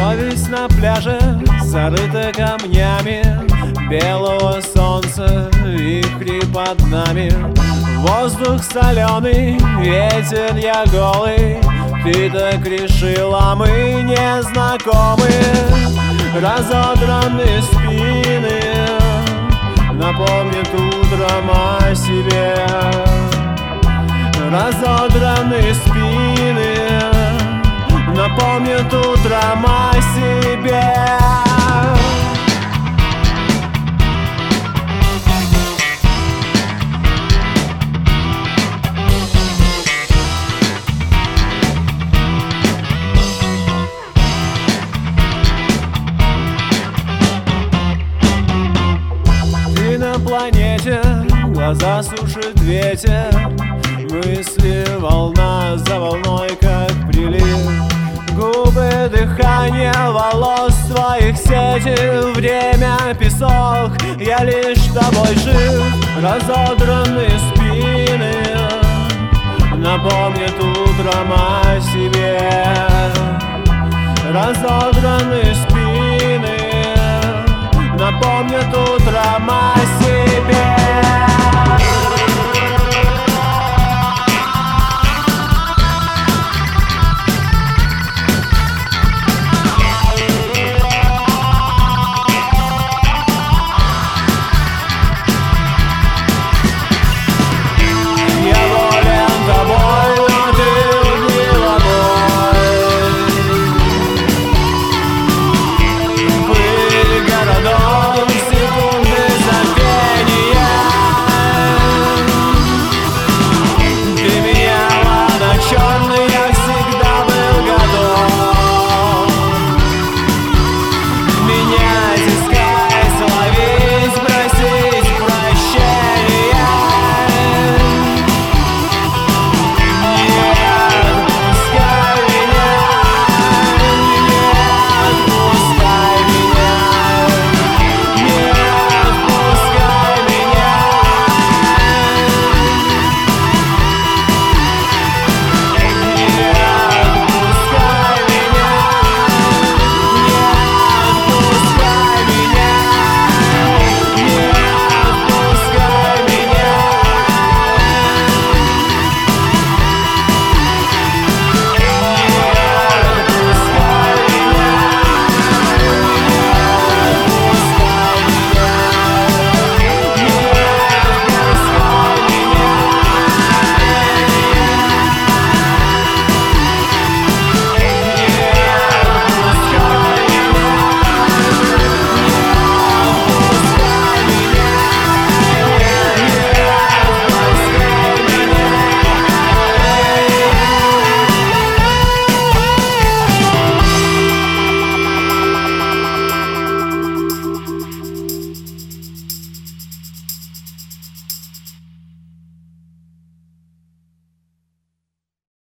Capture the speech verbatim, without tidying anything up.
Совесть на пляже зарыта камнями белого солнца, вихри под нами. Воздух соленый, ветер я голый. Ты так решила, мы не знакомы. Разодранные спины напомнят утром о себе. Разодранные спины напомнят утром о себе. Ты на планете, глаза сушит ветер, мысли волна за волной, как прилив. Губы, дыхание волос твоих сети, время, песок, я лишь тобой жив. Разодранные спины напомнят утром о себе. Разодранные спины напомнят утром